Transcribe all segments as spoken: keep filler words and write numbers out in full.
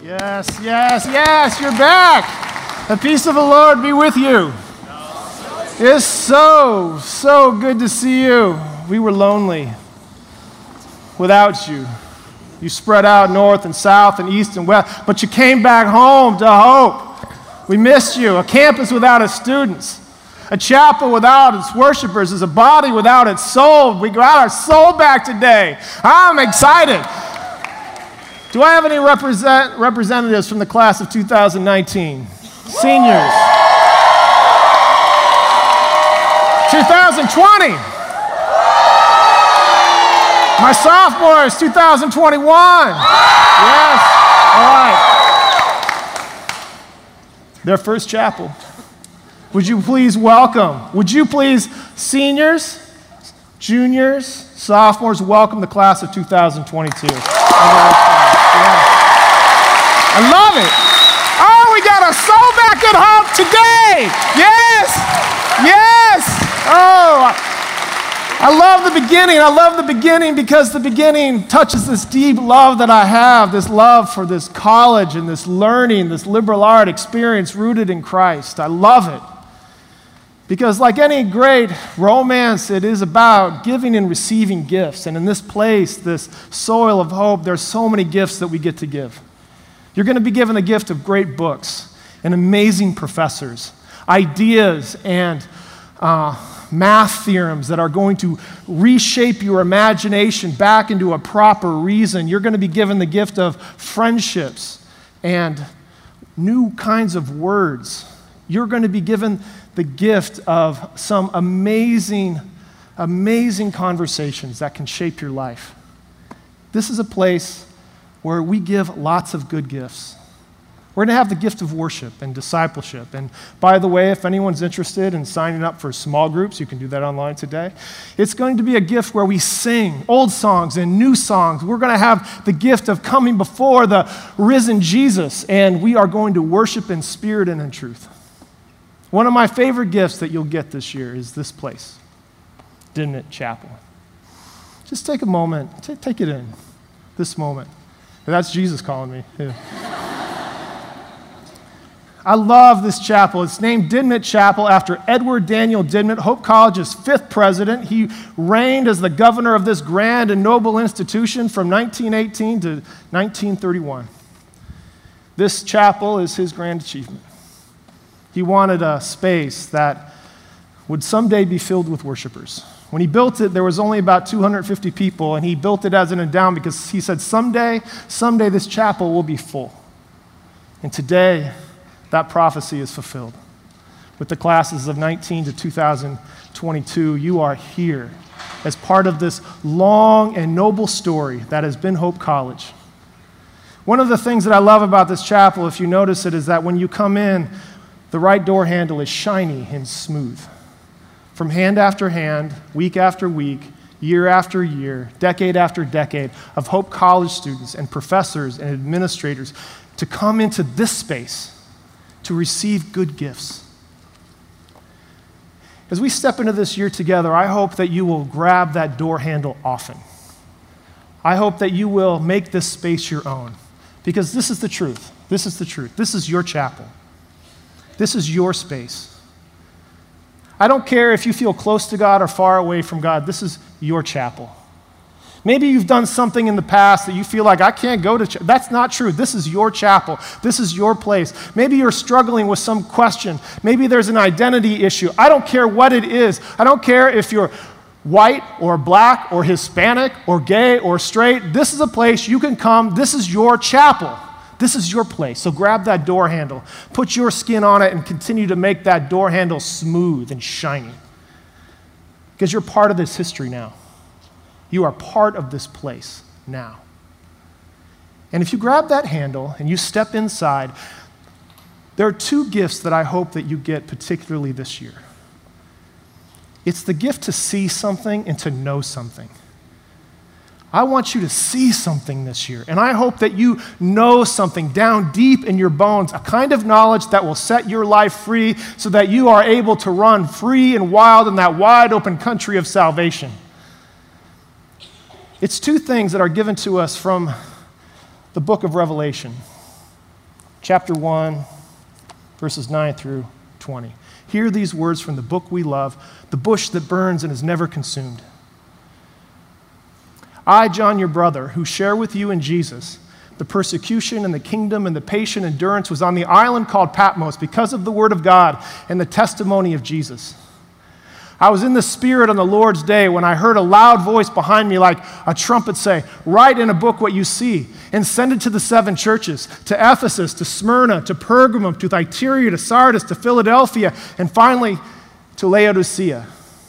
Yes, yes, yes, you're back. The peace of the Lord be with you. It's so, so good to see you. We were lonely without you. You spread out north and south and east and west, but you came back home to hope. We missed you. A campus without its students. A chapel without its worshipers is a body without its soul. We got our soul back today. I'm excited. Do I have any represent, representatives from the class of two thousand nineteen? Seniors. twenty twenty. My sophomores, two thousand twenty-one. Yes. All right. Their first chapel. Would you please welcome, would you please, seniors, juniors, sophomores, welcome the class of two thousand twenty-two. I love it. Oh, we got our soul back at home today. Yes. Yes. Oh, I love the beginning. I love the beginning because the beginning touches this deep love that I have, this love for this college and this learning, this liberal art experience rooted in Christ. I love it. Because like any great romance, it is about giving and receiving gifts. And in this place, this soil of hope, there's so many gifts that we get to give. You're going to be given the gift of great books and amazing professors, ideas and uh, math theorems that are going to reshape your imagination back into a proper reason. You're going to be given the gift of friendships and new kinds of words. You're going to be given the gift of some amazing, amazing conversations that can shape your life. This is a place where we give lots of good gifts. We're going to have the gift of worship and discipleship. And by the way, if anyone's interested in signing up for small groups, you can do that online today. It's going to be a gift where we sing old songs and new songs. We're going to have the gift of coming before the risen Jesus, and we are going to worship in spirit and in truth. One of my favorite gifts that you'll get this year is this place, Dimnit Chapel. Just take a moment, t- take it in, this moment. That's Jesus calling me. Yeah. I love this chapel. It's named Dimnit Chapel after Edward Daniel Dimnit, Hope College's fifth president. He reigned as the governor of this grand and noble institution from nineteen eighteen to nineteen thirty-one. This chapel is his grand achievement. He wanted a space that would someday be filled with worshipers. When he built it, there was only about two hundred fifty people, and he built it as an endowment because he said, someday, someday this chapel will be full. And today, that prophecy is fulfilled. With the classes of nineteen to two thousand twenty-two, you are here as part of this long and noble story that has been Hope College. One of the things that I love about this chapel, if you notice it, is that when you come in, the right door handle is shiny and smooth. From hand after hand, week after week, year after year, decade after decade of Hope College students and professors and administrators to come into this space to receive good gifts. As we step into this year together, I hope that you will grab that door handle often. I hope that you will make this space your own, because this is the truth. This is the truth. This is your chapel. This is your space. I don't care if you feel close to God or far away from God. This is your chapel. Maybe you've done something in the past that you feel like, I can't go to chapel. That's not true. This is your chapel. This is your place. Maybe you're struggling with some question. Maybe there's an identity issue. I don't care what it is. I don't care if you're white or black or Hispanic or gay or straight. This is a place you can come. This is your chapel. This is your place. So grab that door handle, put your skin on it, and continue to make that door handle smooth and shiny. Because you're part of this history now. You are part of this place now. And if you grab that handle and you step inside, there are two gifts that I hope that you get particularly this year. It's the gift to see something and to know something. I want you to see something this year, and I hope that you know something down deep in your bones, a kind of knowledge that will set your life free so that you are able to run free and wild in that wide open country of salvation. It's two things that are given to us from the book of Revelation. chapter one, verses nine through twenty. Hear these words from the book we love, the bush that burns and is never consumed. I, John, your brother, who share with you in Jesus, the persecution and the kingdom and the patient endurance, was on the island called Patmos because of the word of God and the testimony of Jesus. I was in the Spirit on the Lord's day when I heard a loud voice behind me like a trumpet say, "Write in a book what you see and send it to the seven churches, to Ephesus, to Smyrna, to Pergamum, to Thyatira, to Sardis, to Philadelphia, and finally to Laodicea."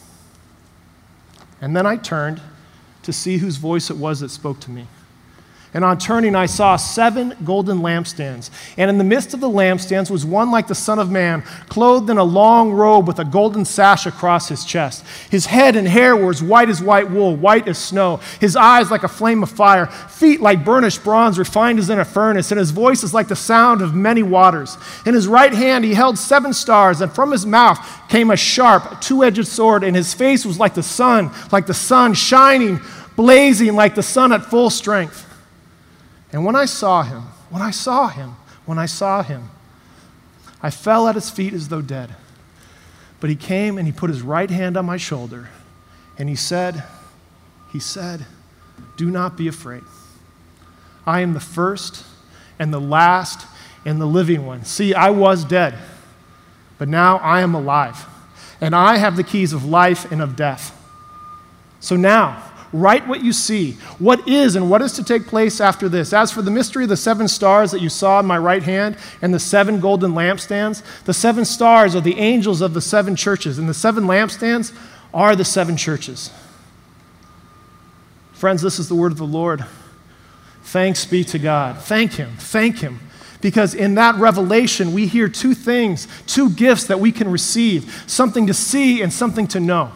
And then I turned to see whose voice it was that spoke to me. And on turning, I saw seven golden lampstands. And in the midst of the lampstands was one like the Son of Man, clothed in a long robe with a golden sash across his chest. His head and hair were as white as white wool, white as snow. His eyes like a flame of fire, feet like burnished bronze refined as in a furnace, and his voice is like the sound of many waters. In his right hand he held seven stars, and from his mouth came a sharp, two-edged sword, and his face was like the sun, like the sun shining, blazing like the sun at full strength. And when I saw him, when I saw him, when I saw him, I fell at his feet as though dead. But he came and he put his right hand on my shoulder, and he said, he said, "Do not be afraid. I am the first and the last and the living one. See, I was dead, but now I am alive, and I have the keys of life and of death. So now, write what you see, what is and what is to take place after this. As for the mystery of the seven stars that you saw in my right hand and the seven golden lampstands, the seven stars are the angels of the seven churches, and the seven lampstands are the seven churches." Friends, this is the word of the Lord. Thanks be to God. Thank him. Thank him. Because in that revelation, we hear two things, two gifts that we can receive, something to see and something to know.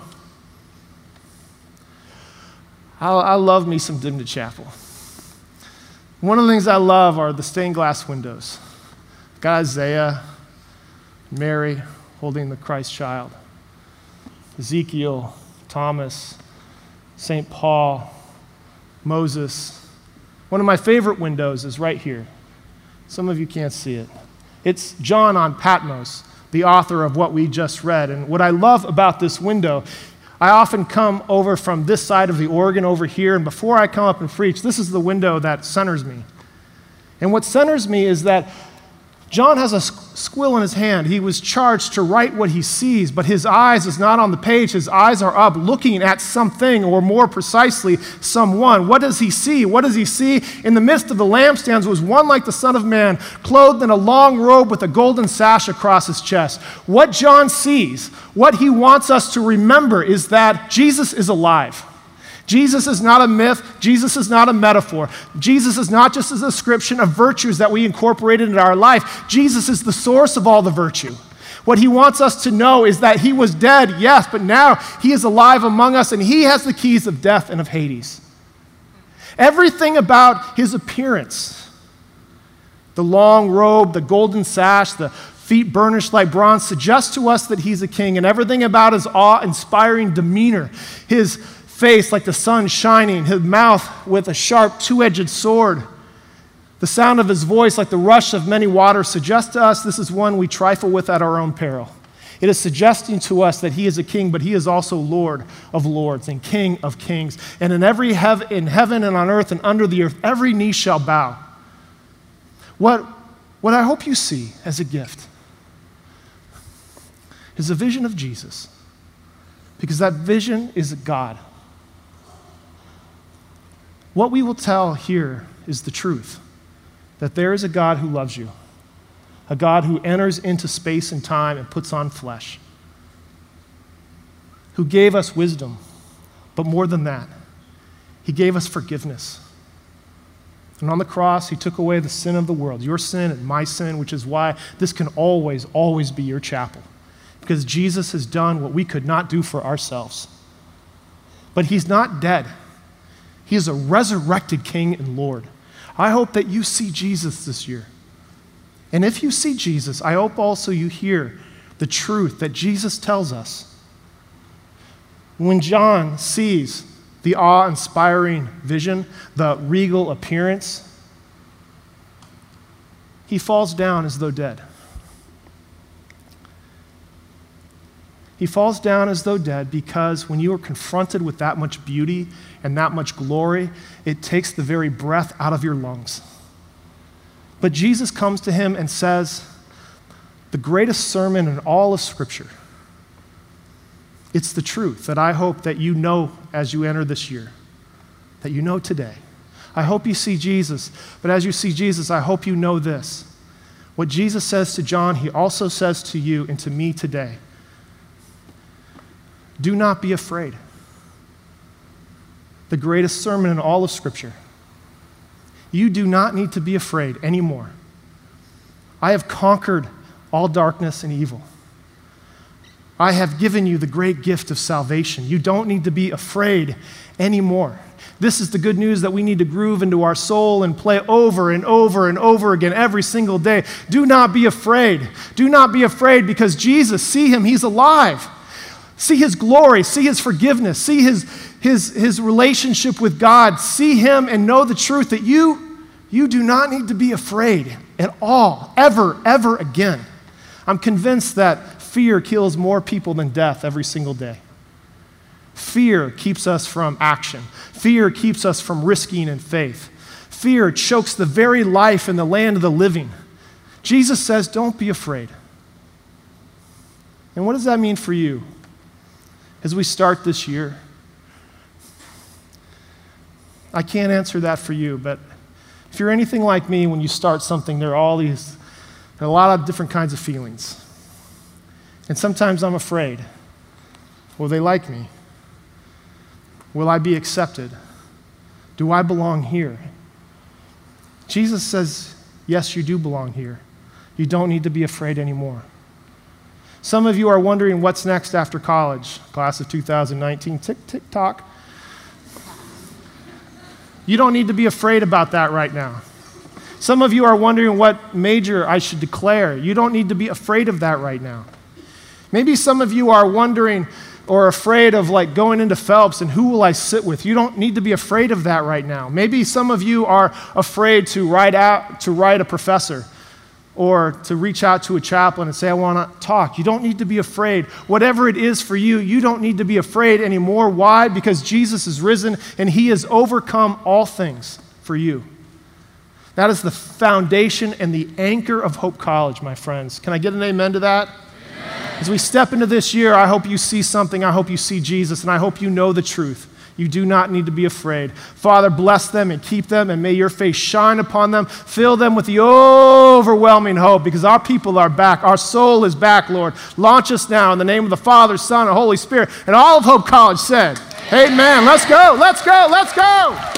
I, I love me some Dimna Chapel. One of the things I love are the stained glass windows. Got Isaiah, Mary holding the Christ child, Ezekiel, Thomas, Saint Paul, Moses. One of my favorite windows is right here. Some of you can't see it. It's John on Patmos, the author of what we just read. And what I love about this window, I often come over from this side of the organ over here, and before I come up and preach, this is the window that centers me. And what centers me is that John has a squill in his hand. He was charged to write what he sees, but his eyes is not on the page. His eyes are up looking at something, or more precisely, someone. What does he see? What does he see? In the midst of the lampstands was one like the Son of Man, clothed in a long robe with a golden sash across his chest. What John sees, what he wants us to remember, is that Jesus is alive. Jesus is not a myth. Jesus is not a metaphor. Jesus is not just a description of virtues that we incorporated into our life. Jesus is the source of all the virtue. What he wants us to know is that he was dead, yes, but now he is alive among us, and he has the keys of death and of Hades. Everything about his appearance, the long robe, the golden sash, the feet burnished like bronze, suggests to us that he's a king, and everything about his awe-inspiring demeanor, his face like the sun shining, his mouth with a sharp two-edged sword, the sound of his voice like the rush of many waters, suggests to us this is one we trifle with at our own peril. It is suggesting to us that he is a king, but he is also Lord of lords and King of kings. And in every hev- in heaven and on earth and under the earth, every knee shall bow. What, what I hope you see as a gift is a vision of Jesus, because that vision is God. What we will tell here is the truth, that there is a God who loves you, a God who enters into space and time and puts on flesh, who gave us wisdom, but more than that, he gave us forgiveness. And on the cross, he took away the sin of the world, your sin and my sin, which is why this can always, always be your chapel, because Jesus has done what we could not do for ourselves. But he's not dead. He is a resurrected King and Lord. I hope that you see Jesus this year. And if you see Jesus, I hope also you hear the truth that Jesus tells us. When John sees the awe-inspiring vision, the regal appearance, he falls down as though dead. He falls down as though dead because when you are confronted with that much beauty and that much glory, it takes the very breath out of your lungs. But Jesus comes to him and says, the greatest sermon in all of Scripture, it's the truth that I hope that you know as you enter this year, that you know today. I hope you see Jesus, but as you see Jesus, I hope you know this. What Jesus says to John, he also says to you and to me today. Do not be afraid. The greatest sermon in all of Scripture. You do not need to be afraid anymore. I have conquered all darkness and evil. I have given you the great gift of salvation. You don't need to be afraid anymore. This is the good news that we need to groove into our soul and play over and over and over again every single day. Do not be afraid. Do not be afraid because Jesus, see him, he's alive. See his glory, see his forgiveness, see his, his, his relationship with God. See him and know the truth that you, you do not need to be afraid at all, ever, ever again. I'm convinced that fear kills more people than death every single day. Fear keeps us from action. Fear keeps us from risking in faith. Fear chokes the very life in the land of the living. Jesus says, don't be afraid. And what does that mean for you? As we start this year, I can't answer that for you, but if you're anything like me, when you start something, there are all these, there are a lot of different kinds of feelings. And sometimes I'm afraid. Will they like me? Will I be accepted? Do I belong here? Jesus says, yes, you do belong here. You don't need to be afraid anymore. Some of you are wondering what's next after college, class of two thousand nineteen, tick, tick, tock. You don't need to be afraid about that right now. Some of you are wondering what major I should declare. You don't need to be afraid of that right now. Maybe some of you are wondering or afraid of like going into Phelps and who will I sit with. You don't need to be afraid of that right now. Maybe some of you are afraid to write out to write a professor, or to reach out to a chaplain and say, I want to talk. You don't need to be afraid. Whatever it is for you, you don't need to be afraid anymore. Why? Because Jesus is risen and he has overcome all things for you. That is the foundation and the anchor of Hope College, my friends. Can I get an amen to that? Amen. As we step into this year, I hope you see something. I hope you see Jesus, and I hope you know the truth. You do not need to be afraid. Father, bless them and keep them, and may your face shine upon them. Fill them with the overwhelming hope, because our people are back. Our soul is back, Lord. Launch us now in the name of the Father, Son, and Holy Spirit. And all of Hope College said, amen. Amen. Let's go. Let's go. Let's go.